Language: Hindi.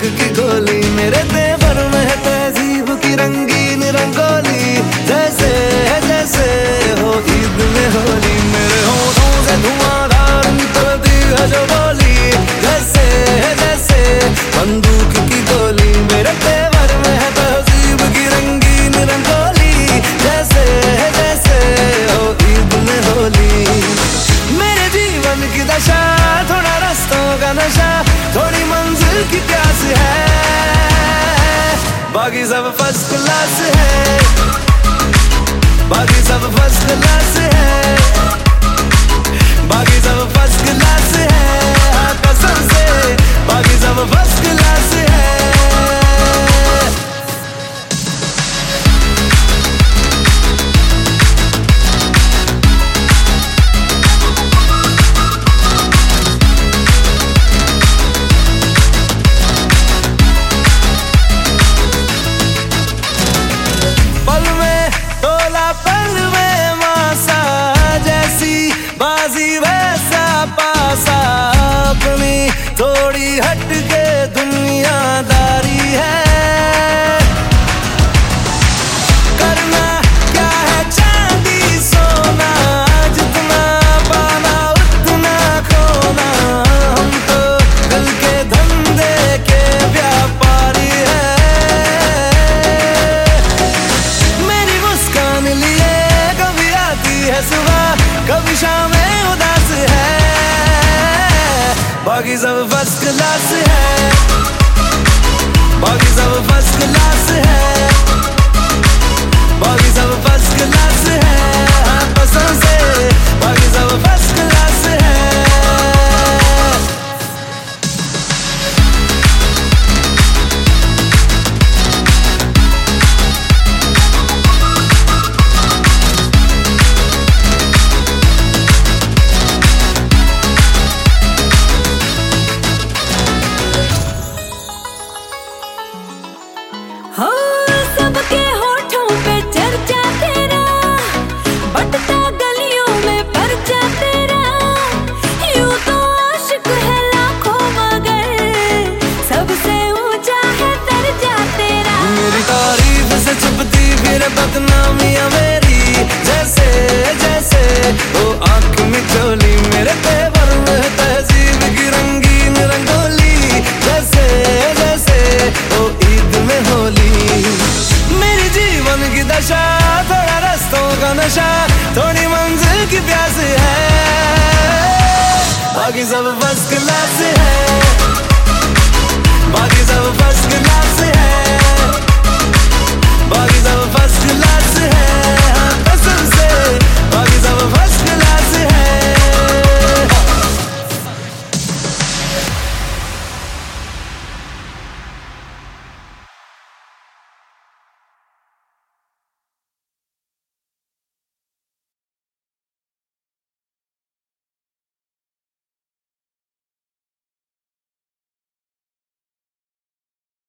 की गोली, मेरे तेवर में है तहजीब की रंगीन रंगोली। जैसे जैसे हो ईद में होली, मेरे होठों से धुआंधार निकलती है जो बोली। जैसे जैसे बंदूक की गोली, मेरे तेवर में है तहजीब की रंगीन रंगोली। जैसे जैसे हो ईद में होली, मेरे जीवन की दशा थोड़ा रास्तों का नशा, थोड़ी मंजिल की प्यास है, बाकी सब फर्स्ट क्लास है, बाकी सब फर्स्ट क्लास है, बाकी सब फर्स्ट क्लास है, हाँ कसम से बाकी सब फर्स्ट क्लास है। अपनी थोड़ी हटके दुनियादारी है, करना क्या है चांदी सोना, जितना पाना उतना खोना, हम तो दिल के धंधे के व्यापारी है। मेरी मुस्कान लिए कभी आती है सुबह, कभी शामें उदास है, बाकी सब फर्स्ट क्लास है, बाकी सब फर्स्ट क्लास है, बाकी सब फर्स्ट क्लास है, हाँ पसंद से बाकी सब फर्स्ट क्लास है। सबके होठों पे चर्चा तेरा, बटता गलियों में परचा तेरा, यूं तो आशिक है लाखों मगर सबसे ऊंचा है दर्जा तेरा। मेरी तारीफ से छुपती फिर बदनामियां मेरी, जैसे जैसे वो आंख में चोली, मेरे तेवर में तहजीब की रंगीन रंगोली। जैसे जैसे वो ईद में होली, मेरी जीवन की दशा थोड़ा रास्तों का नशा, थोड़ी मंजिल की प्यास है, बाकी सब फर्स्ट क्लास